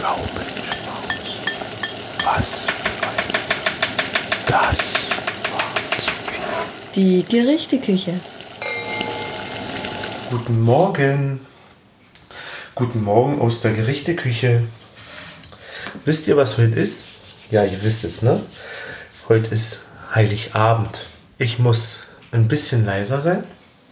Pflaumenschmaus. Was? Das war zu viel. Die Gerichteküche. Guten Morgen. Guten Morgen aus der Gerichteküche. Wisst ihr, was heute ist? Ja, ihr wisst es, ne? Heute ist Heiligabend. Ich muss ein bisschen leiser sein.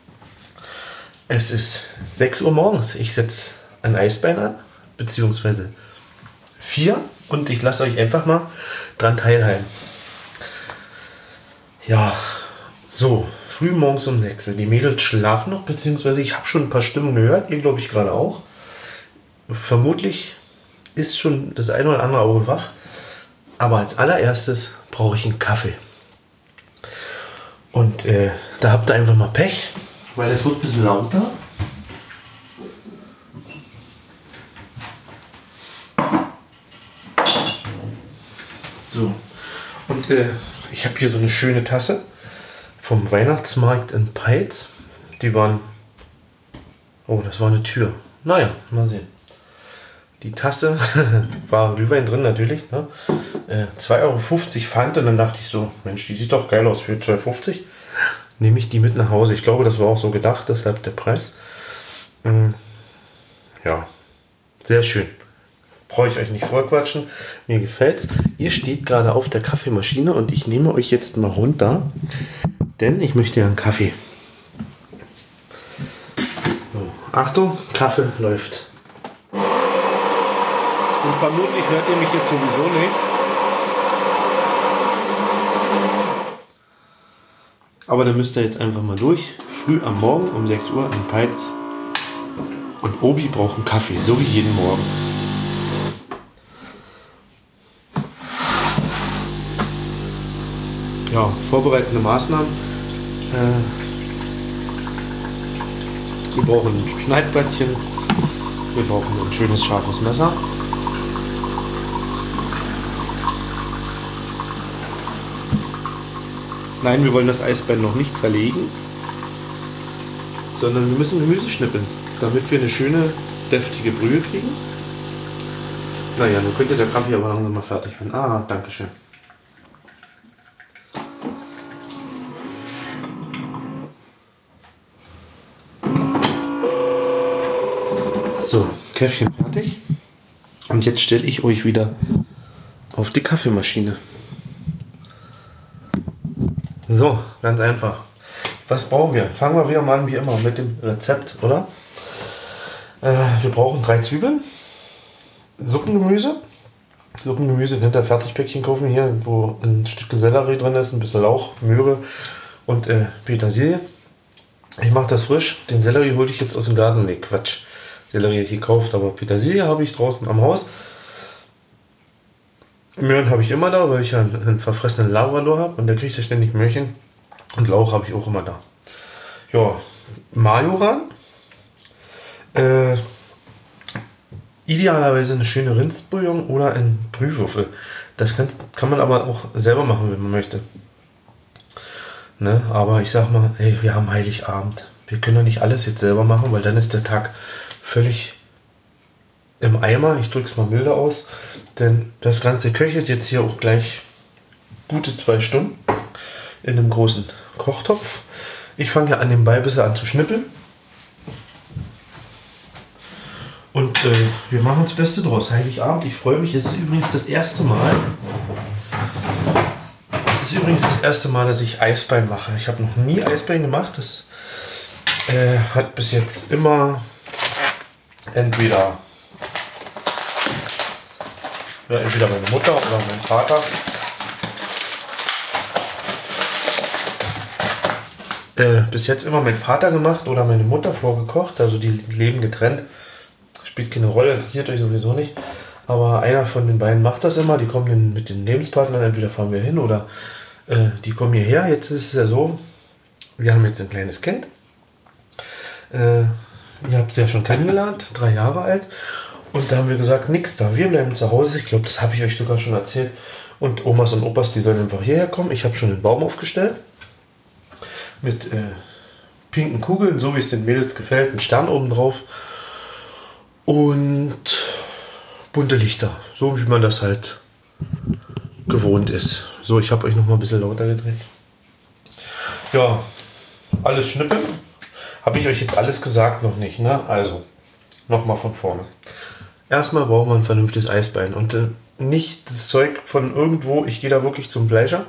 Es ist 6 Uhr morgens. Ich setze ein Eisbein an, beziehungsweise 4, und ich lasse euch einfach mal dran teilhaben. Ja, so, früh morgens um 6. Die Mädels schlafen noch, beziehungsweise ich habe schon ein paar Stimmen gehört, ihr glaube ich gerade auch. Vermutlich ist schon das eine oder andere Auge wach, aber als allererstes brauche ich einen Kaffee. Und da habt ihr einfach mal Pech, weil es wird ein bisschen lauter. So, und ich habe hier so eine schöne Tasse vom Weihnachtsmarkt in Peitz. Die waren... Oh, das war eine Tür. Naja, mal sehen. Die Tasse war Glühwein drin natürlich. Ne? 2,50 Euro Pfand, und dann dachte ich so, Mensch, die sieht doch geil aus für 2,50 €. Nehme ich die mit nach Hause. Ich glaube, das war auch so gedacht, deshalb der Preis. Ja, sehr schön. Brauche ich euch nicht vorquatschen. Mir gefällt's. Ihr steht gerade auf der Kaffeemaschine und ich nehme euch jetzt mal runter, denn ich möchte ja einen Kaffee. So, Achtung, Kaffee läuft. Und vermutlich hört ihr mich jetzt sowieso nicht. Aber da müsst ihr jetzt einfach mal durch. Früh am Morgen um 6 Uhr in Peitz. Und Obi braucht einen Kaffee, so wie jeden Morgen. Ja, vorbereitende Maßnahmen. Wir brauchen ein Schneidbrettchen. Wir brauchen ein schönes scharfes Messer. Nein, wir wollen das Eisbein noch nicht zerlegen, sondern wir müssen Gemüse schnippeln, damit wir eine schöne, deftige Brühe kriegen. Naja, nun könnte der Kaffee aber langsam mal fertig werden. Ah, danke schön. So, Käffchen fertig. Und jetzt stelle ich euch wieder auf die Kaffeemaschine. So, ganz einfach. Was brauchen wir? Fangen wir wieder mal an, wie immer, mit dem Rezept, oder? Wir brauchen 3 Zwiebeln, Suppengemüse. Suppengemüse könnt ihr Fertigpäckchen kaufen, hier, wo ein Stück Sellerie drin ist, ein bisschen Lauch, Möhre und Petersilie. Ich mache das frisch. Den Sellerie hole ich jetzt aus dem Garten. Ne, Quatsch. Sellerie habe ich gekauft, aber Petersilie habe ich draußen am Haus. Möhren habe ich immer da, weil ich ja einen verfressenen Labrador habe und der kriegt ja ständig Möhrchen. Und Lauch habe ich auch immer da. Ja, Majoran. Idealerweise eine schöne Rindsbouillon oder ein Brühwürfel. Das kann man aber auch selber machen, wenn man möchte. Ne? Aber ich sag mal, ey, wir haben Heiligabend. Wir können ja nicht alles jetzt selber machen, weil dann ist der Tag völlig im Eimer. Ich drücke es mal milder aus, denn das Ganze köchelt jetzt hier auch gleich gute 2 Stunden in einem großen Kochtopf. Ich fange ja an nebenbei ein bisschen an zu schnippeln. Und wir machen das Beste draus. Heiligabend, ich freue mich. Es ist übrigens das erste Mal. Es ist übrigens das erste Mal, dass ich Eisbein mache. Ich habe noch nie Eisbein gemacht. Das hat bis jetzt immer entweder meine Mutter oder mein Vater bis jetzt immer mein Vater gemacht oder meine Mutter vorgekocht. Also die leben getrennt. Spielt keine Rolle, interessiert euch sowieso nicht. Aber einer von den beiden macht das immer. Die kommen dann mit den Lebenspartnern, entweder fahren wir hin oder die kommen hierher. Jetzt ist es ja so, wir haben jetzt ein kleines Kind. Ihr habt sie ja schon kennengelernt, 3 Jahre alt. Und da haben wir gesagt, nix da, wir bleiben zu Hause. Ich glaube, das habe ich euch sogar schon erzählt. Und Omas und Opas, die sollen einfach hierher kommen. Ich habe schon den Baum aufgestellt. Mit pinken Kugeln, so wie es den Mädels gefällt. Ein Stern oben drauf. Und bunte Lichter. So wie man das halt gewohnt ist. So, ich habe euch noch mal ein bisschen lauter gedreht. Ja, alles schnippeln. Habe ich euch jetzt alles gesagt? Noch nicht, ne? Also, nochmal von vorne. Erstmal braucht man ein vernünftiges Eisbein. Und nicht das Zeug von irgendwo. Ich gehe da wirklich zum Fleischer.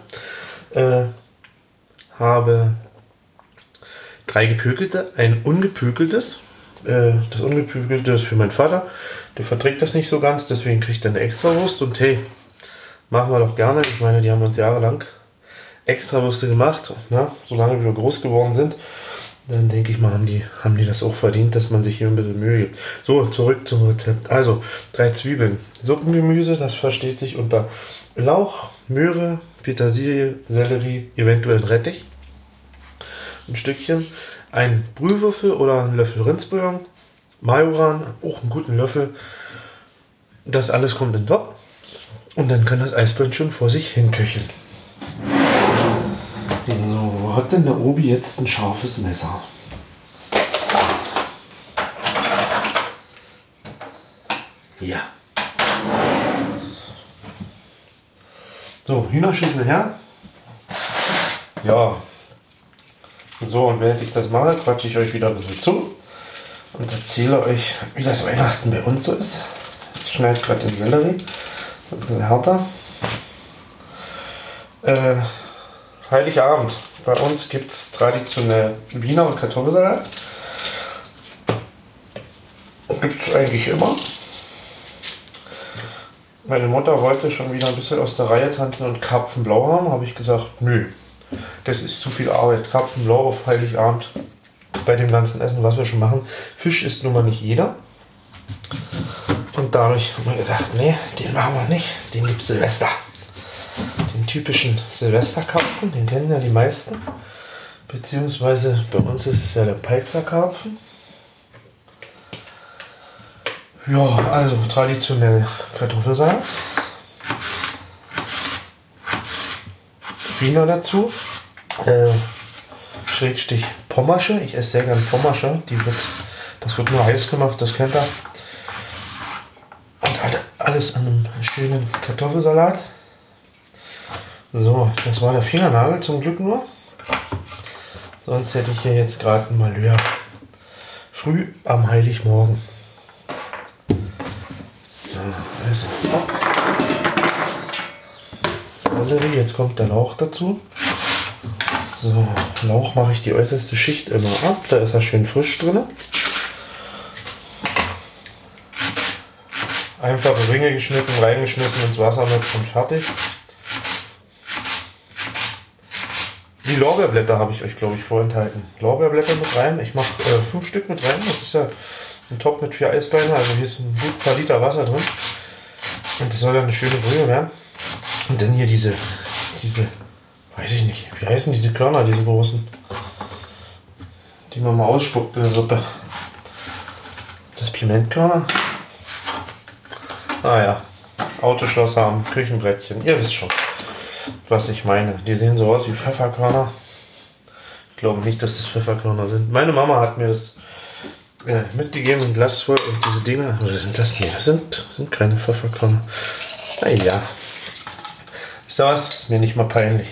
Habe 3 gepökelte, ein ungepökeltes. Das ungepökelte ist für meinen Vater. Der verträgt das nicht so ganz, deswegen kriegt er eine Extrawurst. Und hey, machen wir doch gerne. Ich meine, die haben uns jahrelang Extrawürste gemacht. Ne? Solange wir groß geworden sind, dann denke ich mal, haben die das auch verdient, dass man sich hier ein bisschen Mühe gibt. So, zurück zum Rezept. Also, 3 Zwiebeln. Suppengemüse, das versteht sich unter Lauch, Möhre, Petersilie, Sellerie, eventuell ein Rettich. Ein Stückchen. Ein Brühwürfel oder ein Löffel Rindsbouillon. Majoran, auch einen guten Löffel. Das alles kommt in den Topf. Und dann kann das Eisbein schon vor sich hin köcheln. So, wo hat denn der Obi jetzt ein scharfes Messer? Ja. So, Hühnerschüssel her. Ja. So, und während ich das mache, quatsche ich euch wieder ein bisschen zu und erzähle euch, wie das Weihnachten bei uns so ist. Ich schneide gerade den Sellerie. Ein bisschen härter. Heiligabend. Bei uns gibt es traditionell Wiener und Kartoffelsalat. Gibt es eigentlich immer. Meine Mutter wollte schon wieder ein bisschen aus der Reihe tanzen und Karpfenblau haben. Habe ich gesagt, nö, das ist zu viel Arbeit. Karpfenblau auf Heiligabend bei dem ganzen Essen, was wir schon machen. Fisch isst nun mal nicht jeder. Und dadurch haben wir gesagt, nee, den machen wir nicht. Den gibt es Silvester. Den typischen Silvesterkarpfen, den kennen ja die meisten. Beziehungsweise bei uns ist es ja der Peizerkarpfen. Ja, also traditionell Kartoffelsalat. Wiener dazu. Schrägstrich Pommersche. Ich esse sehr gerne Pommersche. Das wird nur heiß gemacht, das kennt ihr. Und alles an einem schönen Kartoffelsalat. So, das war der Fingernagel zum Glück nur. Sonst hätte ich hier jetzt gerade ein Malheur. Früh am Heiligmorgen. So, alles auf Bock. Sellerie, jetzt kommt der Lauch dazu. So, Lauch mache ich die äußerste Schicht immer ab. Da ist er schön frisch drin. Einfache Ringe geschnitten, reingeschmissen ins Wasser mit und fertig. Die Lorbeerblätter habe ich euch, glaube ich, vorenthalten. Lorbeerblätter mit rein. Ich mache 5 Stück mit rein. Das ist ja ein Topf mit 4 Eisbeinen. Also hier ist ein gut paar Liter Wasser drin. Und das soll dann eine schöne Brühe werden. Und dann hier diese, weiß ich nicht, wie heißen diese Körner, diese großen, die man mal ausspuckt in der Suppe. Das Pimentkörner. Ah ja, Autoschlosser am Küchenbrettchen. Ihr wisst schon, was ich meine. Die sehen so aus wie Pfefferkörner. Ich glaube nicht, dass das Pfefferkörner sind. Meine Mama hat mir das mitgegeben, ein Glas voll und diese Dinger. Was sind das? Nee, das sind keine Pfefferkörner. Naja. Wisst ihr was? Ist mir nicht mal peinlich.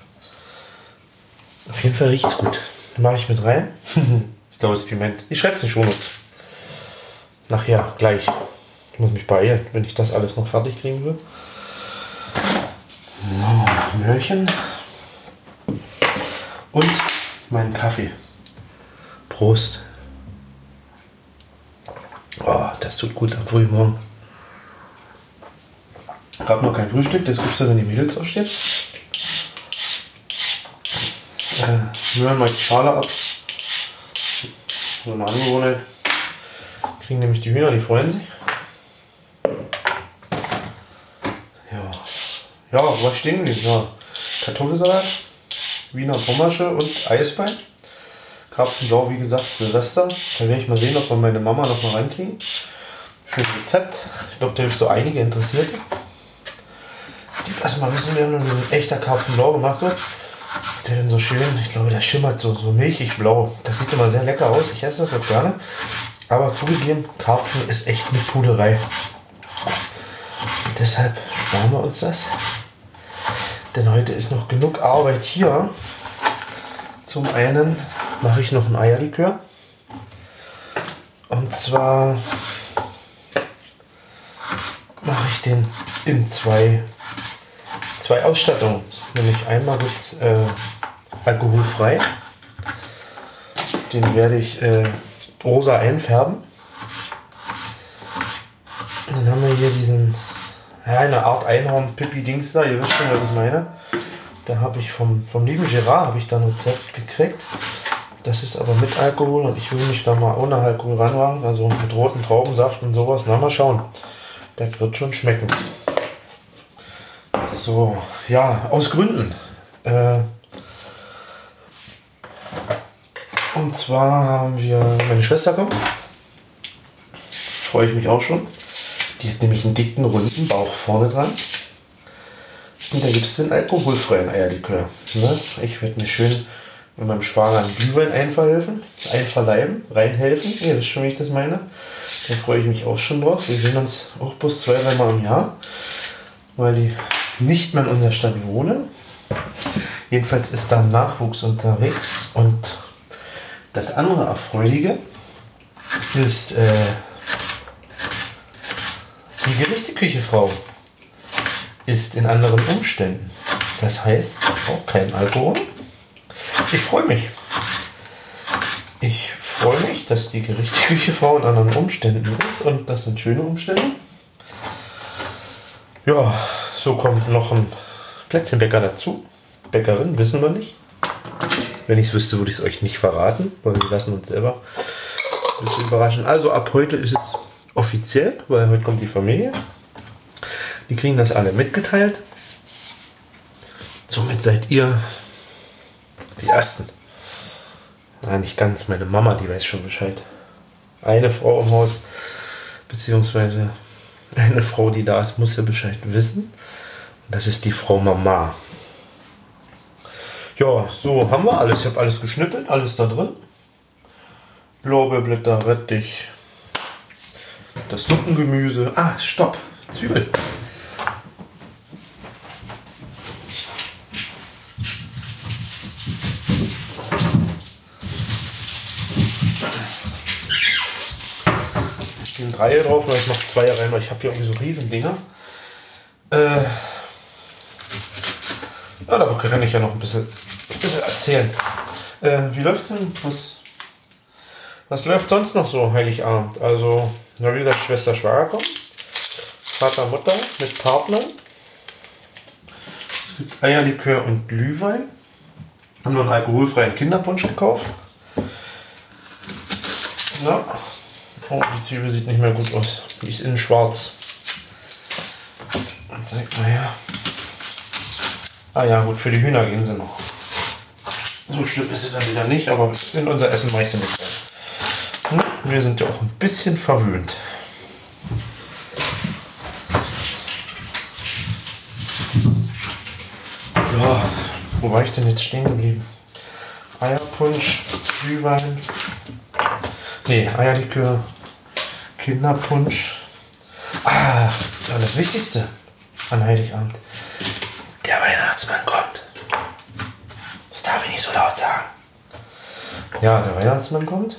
Auf jeden Fall riecht es gut. Mache ich mit rein. Ich glaube, es ist Piment. Ich schreibe es nicht schon. Nachher, gleich. Ich muss mich beeilen, wenn ich das alles noch fertig kriegen will. So, Möhrchen. Und meinen Kaffee. Prost. Oh, das tut gut am frühen Morgen. Ich habe noch kein Frühstück, das gibt es ja, wenn die Mädels aufstehen. Rühren mal die Schale ab. So eine Angewohnheit. Kriegen nämlich die Hühner, die freuen sich. Ja, was stehen die? Ja, Kartoffelsalat, Wiener Pommersche und Eisbein. Karpfenblau, wie gesagt, Silvester. Da werde ich mal sehen, ob wir meine Mama noch mal reinkriegen. Für ein Rezept. Ich glaube, da gibt es so einige Interessierte, die das mal wissen werden, wie ein echter Karpfenblau gemacht wird. Der dann so schön, ich glaube, der schimmert so milchig blau. Das sieht immer sehr lecker aus. Ich esse das auch gerne. Aber zugegeben, Karpfen ist echt eine Puderei. deshalb sparen wir uns das. Denn heute ist noch genug Arbeit hier. Zum einen mache ich noch ein Eierlikör. Und zwar mache ich den in zwei Ausstattungen. Nämlich einmal gibt es alkoholfrei. Den werde ich rosa einfärben. Und dann haben wir hier diesen, ja, eine Art Einhorn-Pipi-Dings da. Ihr wisst schon, was ich meine. Da habe ich vom lieben Gerard habe ich da ein Rezept gekriegt. Das ist aber mit Alkohol und ich will mich da mal ohne Alkohol ranwagen. Also mit roten Traubensaft und sowas. Na, mal schauen. Das wird schon schmecken. So, ja, aus Gründen. Und zwar haben wir, meine Schwester kommt. Freue ich mich auch schon. Die hat nämlich einen dicken, runden Bauch vorne dran. Und da gibt es den alkoholfreien Eierlikör. Ne? Ich werde mir schön mit meinem Schwager einen Glühwein einverleiben, reinhelfen. Ihr wisst schon, wie ich das meine. Da freue ich mich auch schon drauf. Wir sehen uns auch bloß 2-3 Mal im Jahr, weil die nicht mehr in unserer Stadt wohnen. Jedenfalls ist da Nachwuchs unterwegs. Und das andere Erfreuliche ist die Gerichteküchefrau ist in anderen Umständen. Das heißt auch kein Alkohol. Ich freue mich. Ich freue mich, dass die Gerichteküchefrau in anderen Umständen ist und das sind schöne Umstände. Ja, so kommt noch ein Plätzchenbäcker dazu. Bäckerin, wissen wir nicht. Wenn ich es wüsste, würde ich es euch nicht verraten, weil wir lassen uns selber ein bisschen überraschen. Also ab heute ist es offiziell, weil heute kommt die Familie. Die kriegen das alle mitgeteilt. Somit seid ihr die Ersten. Ja, nicht ganz, meine Mama, die weiß schon Bescheid. Eine Frau im Haus, beziehungsweise eine Frau, die da ist, muss ja Bescheid wissen. Und das ist die Frau Mama. Ja, so haben wir alles. Ich habe alles geschnippelt, alles da drin. Lorbeerblätter, Rettich, das Suppengemüse. Ah, stopp, Zwiebeln. Ich stehen 3 drauf, vielleicht noch 2 rein, weil ich habe hier irgendwie so Riesendinger. Ja, da kann ich ja noch ein bisschen erzählen. Wie läuft's denn? Was läuft sonst noch so Heiligabend? Also, na, wie gesagt, Schwester, Schwager kommt. Vater, Mutter mit Partnern. Es gibt Eierlikör und Glühwein. Haben noch einen alkoholfreien Kinderpunsch gekauft. Ja. Oh, die Zwiebel sieht nicht mehr gut aus. Die ist innen schwarz. Und zeig mal her. Ah ja, gut, für die Hühner gehen sie noch. So schlimm ist sie dann wieder nicht, aber in unser Essen mache ich sie nicht rein. Wir sind ja auch ein bisschen verwöhnt. Ja, wo war ich denn jetzt stehen geblieben? Eierpunsch, Glühwein. Nee, Eierlikör, Kinderpunsch. Ah, ja, das Wichtigste an Heiligabend. Der Weihnachtsmann kommt. Das darf ich nicht so laut sagen. Ja, der Weihnachtsmann kommt.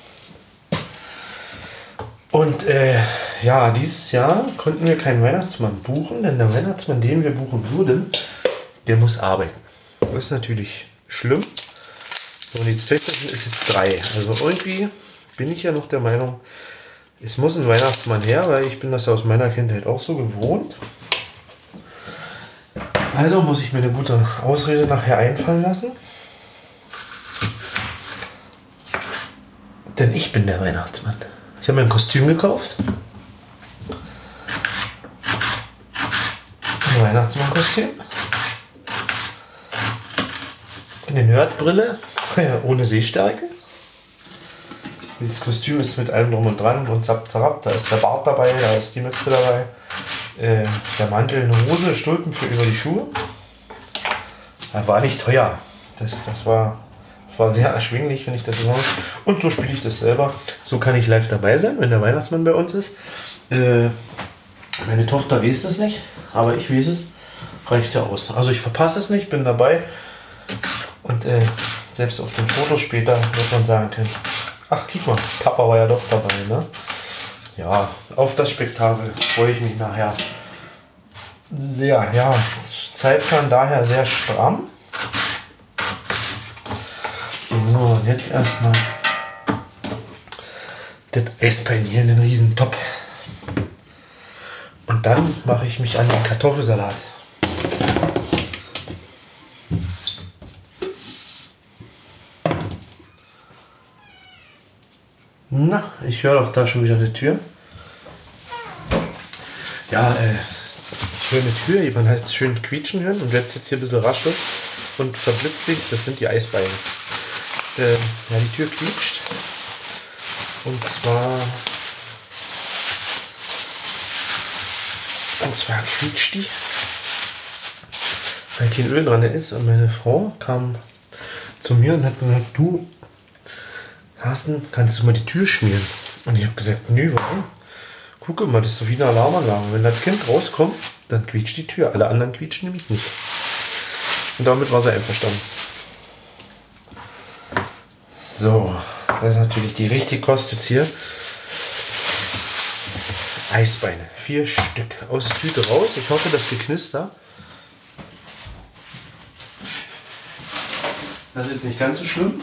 Und ja, dieses Jahr konnten wir keinen Weihnachtsmann buchen, denn der Weihnachtsmann, den wir buchen würden, der muss arbeiten. Das ist natürlich schlimm. So, und die Töchterchen ist jetzt 3. Also irgendwie bin ich ja noch der Meinung, es muss ein Weihnachtsmann her, weil ich bin das aus meiner Kindheit auch so gewohnt. Also muss ich mir eine gute Ausrede nachher einfallen lassen. Denn ich bin der Weihnachtsmann. Ich habe mir ein Kostüm gekauft. Ein Weihnachtsmann-Kostüm. Eine Nerdbrille, ohne Sehstärke. Dieses Kostüm ist mit allem drum und dran und zapp, zapp. Da ist der Bart dabei, da ist die Mütze dabei. Der Mantel, eine Hose, Stulpen für über die Schuhe. War nicht teuer. Das war sehr erschwinglich, wenn ich das so. Und so spiele ich das selber. So kann ich live dabei sein, wenn der Weihnachtsmann bei uns ist. Meine Tochter weiß es nicht, aber ich weiß es. Reicht ja aus. Also ich verpasse es nicht, bin dabei. Und selbst auf dem Foto später wird man sagen können, ach, guck mal, Papa war ja doch dabei, ne? Ja, auf das Spektakel freue ich mich nachher sehr. Ja, Zeitplan daher sehr stramm. So, und jetzt erstmal das Eisbein hier in den Riesentopf. Und dann mache ich mich an den Kartoffelsalat. Na, ich höre doch da schon wieder eine Tür. Ja, ich höre eine Tür, man hat schön quietschen hören und jetzt hier ein bisschen raschelt und verblitzt dich, das sind die Eisbeine. Ja, die Tür quietscht. Und zwar quietscht die, weil kein Öl dran ist. Und meine Frau kam zu mir und hat gesagt, du, Carsten, kannst du mal die Tür schmieren? Und ich habe gesagt, nö, warum? Guck mal, das ist so wie eine Alarmanlage. Wenn das Kind rauskommt, dann quietscht die Tür. Alle anderen quietschen nämlich nicht. Und damit war sie einverstanden. So, das ist natürlich die richtig Kost jetzt hier. Eisbeine, 4 Stück aus der Tüte raus. Ich hoffe, das geknister. Das ist jetzt nicht ganz so schlimm.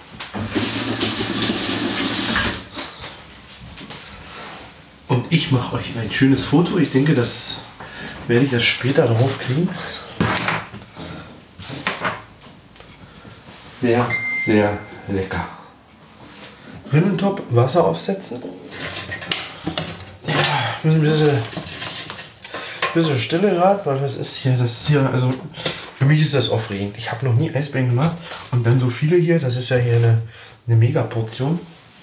Und ich mache euch ein schönes Foto. Ich denke, das werde ich erst später drauf kriegen. Sehr, sehr lecker. Rinnentopf, Wasser aufsetzen. Ja, ein bisschen Stille gerade, weil das ist hier, also für mich ist das aufregend. Ich habe noch nie Eisbein gemacht und dann so viele hier, das ist ja hier eine Mega-Portion.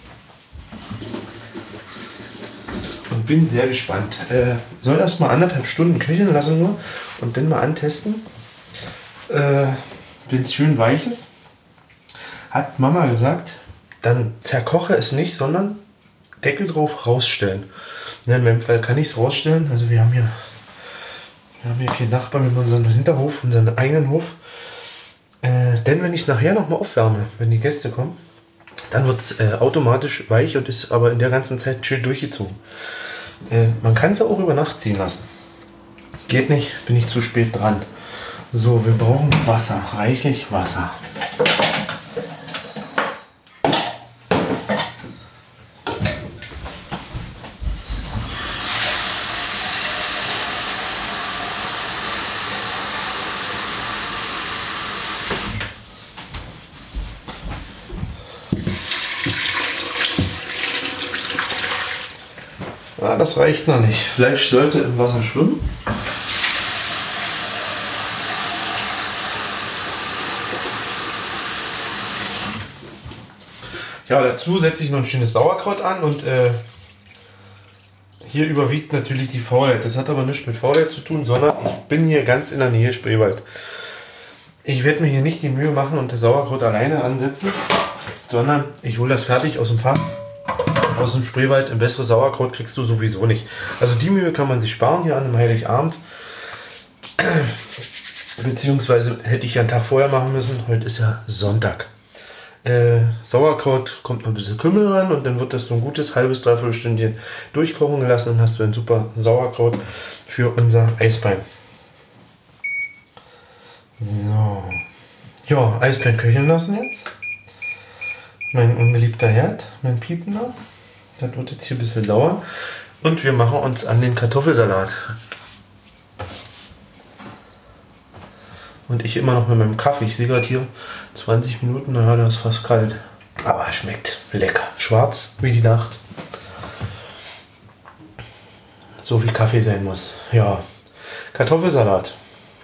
Und bin sehr gespannt. Soll das mal 1,5 Stunden köcheln lassen nur und dann mal antesten. Wenn es schön weich ist, hat Mama gesagt, dann zerkoche es nicht, sondern Deckel drauf rausstellen. Ja, in meinem Fall kann ich es rausstellen. Also wir haben hier keinen Nachbarn mit unserem Hinterhof, unseren eigenen Hof. Denn wenn ich es nachher nochmal aufwärme, wenn die Gäste kommen, dann wird es automatisch weich und ist aber in der ganzen Zeit schön durchgezogen. Man kann es auch über Nacht ziehen lassen. Geht nicht, bin ich zu spät dran. So, wir brauchen Wasser, reichlich Wasser. Ja, das reicht noch nicht. Fleisch sollte im Wasser schwimmen. Ja, dazu setze ich noch ein schönes Sauerkraut an und hier überwiegt natürlich die Faulheit. Das hat aber nichts mit Faulheit zu tun, sondern ich bin hier ganz in der Nähe Spreewald. Ich werde mir hier nicht die Mühe machen und das Sauerkraut alleine ansetzen, sondern ich hole das fertig aus dem Fach. Aus dem Spreewald. Ein besseres Sauerkraut kriegst du sowieso nicht. Also die Mühe kann man sich sparen hier an einem Heiligabend. Beziehungsweise hätte ich ja einen Tag vorher machen müssen. Heute ist ja Sonntag. Sauerkraut kommt noch ein bisschen Kümmel ran und dann wird das so ein gutes halbes, dreiviertel Stündchen durchkochen gelassen und hast du ein super Sauerkraut für unser Eisbein. So. Ja, Eisbein köcheln lassen jetzt. Mein ungeliebter Herd, mein Piepender. Das wird jetzt hier ein bisschen dauern. Und wir machen uns an den Kartoffelsalat. Und ich immer noch mit meinem Kaffee. Ich sehe gerade hier 20 Minuten, naja, das ist fast kalt. Aber es schmeckt lecker. Schwarz wie die Nacht. So wie Kaffee sein muss. Ja, Kartoffelsalat.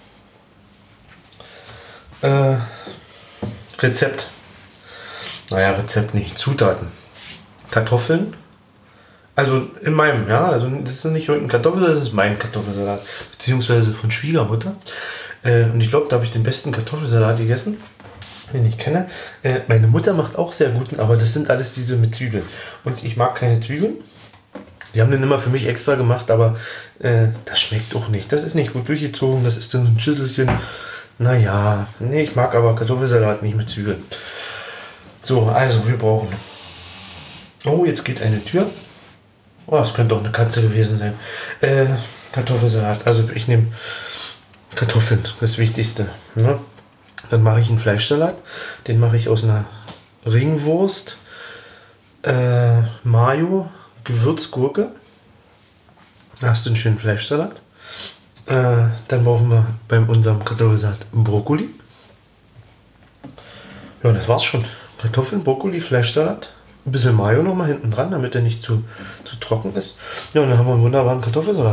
Rezept. Naja, Rezept nicht. Zutaten. Kartoffeln. Also in meinem, ja. Also das ist nicht irgendein Kartoffelsalat, das ist mein Kartoffelsalat. Beziehungsweise von Schwiegermutter. Und ich glaube, da habe ich den besten Kartoffelsalat gegessen, den ich kenne. Meine Mutter macht auch sehr guten, aber das sind alles diese mit Zwiebeln. Und ich mag keine Zwiebeln. Die haben den immer für mich extra gemacht, aber das schmeckt auch nicht. Das ist nicht gut durchgezogen, das ist dann so ein Schüsselchen. Naja, nee, ich mag aber Kartoffelsalat nicht mit Zwiebeln. So, also wir brauchen... Oh, jetzt geht eine Tür. Oh, das könnte auch eine Katze gewesen sein. Kartoffelsalat. Also ich nehme Kartoffeln, das Wichtigste. Ne? Dann mache ich einen Fleischsalat. Den mache ich aus einer Ringwurst, Mayo, Gewürzgurke. Da hast du einen schönen Fleischsalat. Dann brauchen wir bei unserem Kartoffelsalat Brokkoli. Ja, das war's schon. Kartoffeln, Brokkoli, Fleischsalat. Ein bisschen Mayo noch mal hinten dran, damit er nicht zu trocken ist. Ja, und dann haben wir einen wunderbaren Kartoffelsalat.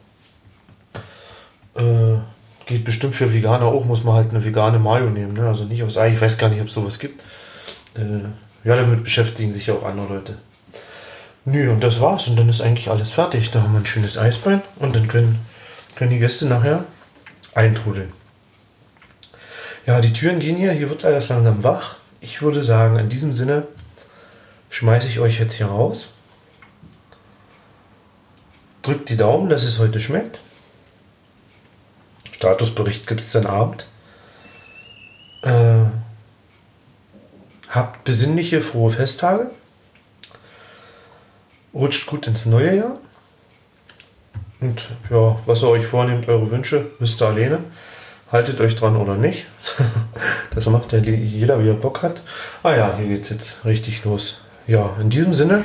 Geht bestimmt für Veganer auch, muss man halt eine vegane Mayo nehmen. Ne? Also nicht aus Ei, ich weiß gar nicht, ob es sowas gibt. Ja, damit beschäftigen sich ja auch andere Leute. Nö, und das war's. Und dann ist eigentlich alles fertig. Da haben wir ein schönes Eisbein und dann können die Gäste nachher eintrudeln. Ja, die Türen gehen hier wird alles langsam wach. Ich würde sagen, in diesem Sinne schmeiße ich euch jetzt hier raus. Drückt die Daumen, dass es heute schmeckt. Statusbericht gibt es dann Abend. Habt besinnliche, frohe Festtage. Rutscht gut ins neue Jahr. Und ja, was ihr euch vornehmt, eure Wünsche, wisst ihr alleine. Haltet euch dran oder nicht. Das macht ja jeder, wie er Bock hat. Ah ja, hier geht's jetzt richtig los. Ja, in diesem Sinne,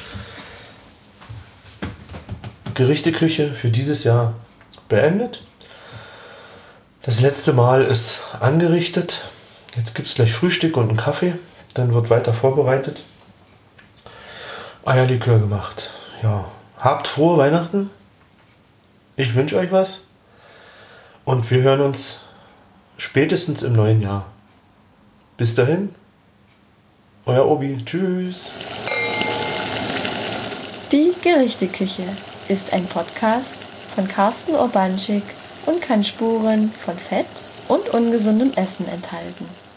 Gerichteküche für dieses Jahr beendet. Das letzte Mal ist angerichtet. Jetzt gibt es gleich Frühstück und einen Kaffee. Dann wird weiter vorbereitet. Eierlikör gemacht. Ja, habt frohe Weihnachten. Ich wünsche euch was. Und wir hören uns spätestens im neuen Jahr. Bis dahin, euer Obi. Tschüss. Die Gerichteküche ist ein Podcast von Carsten Urbanschik und kann Spuren von Fett und ungesundem Essen enthalten.